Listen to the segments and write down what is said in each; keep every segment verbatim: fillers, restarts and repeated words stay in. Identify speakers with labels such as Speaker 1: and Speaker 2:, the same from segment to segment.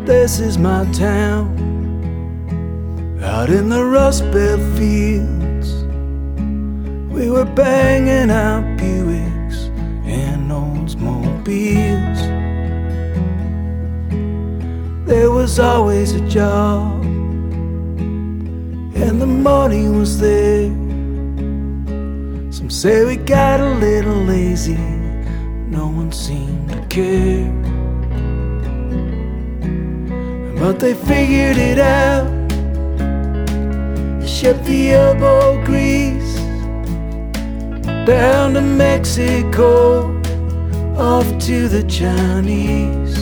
Speaker 1: This is my town, out in the Rust Belt fields. We were banging out Buicks and Oldsmobiles. There was always a job, and the money was there. Some say we got a little lazy, no one seemed to care. But they figured it out, shipped the elbow grease down to Mexico, off to the Chinese.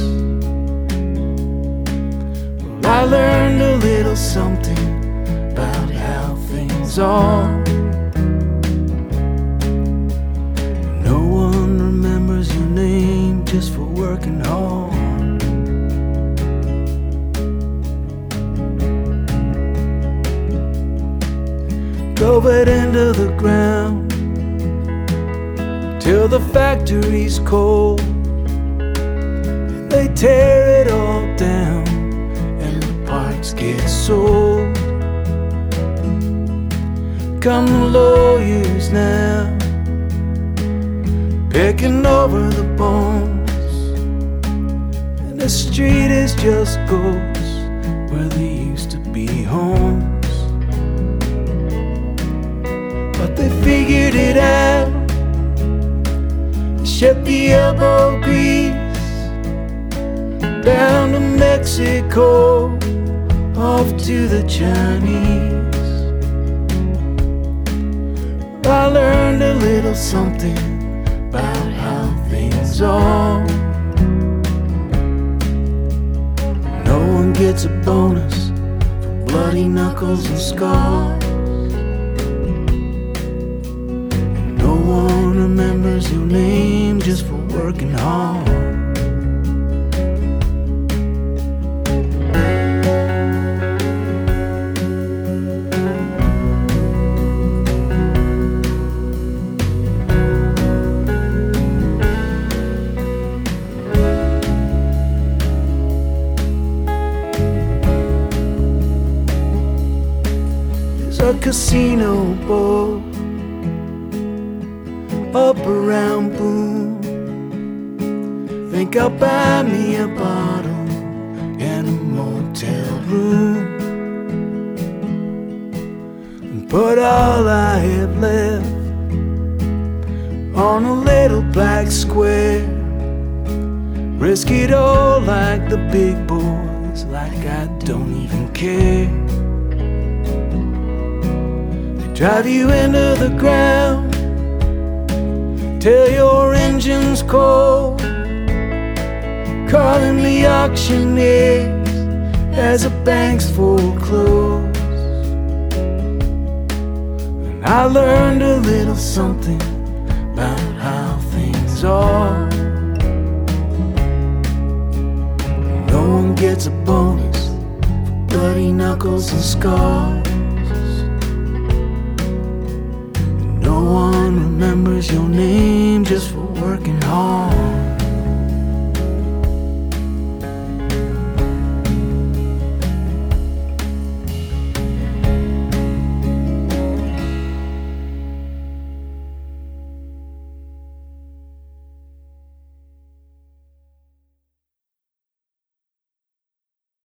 Speaker 1: Well, I learned a little something about how things are. No one remembers your name just for working hard. Drove it into the ground till the factory's cold, and they tear it all down and the parts get sold. Come the lawyers now, picking over the bones, and the street is just ghosts where there used to be homes. But they figured it out, shipped the elbow grease down to Mexico, off to the Chinese. I learned a little something about how things are. No one gets a bonus for bloody knuckles and scars. No one remembers your name just for working hard. There's a casino board up around Boone. Think I'll buy me a bottle and a motel room, and put all I have left on a little black square. Risk it all like the big boys, like I don't even care. They drive you into the ground till your engine's cold, calling the auctioneers as the banks foreclose. And I learned a little something about how things are. No one gets a bonus for bloody knuckles and scars. No one remembers your name just for working hard.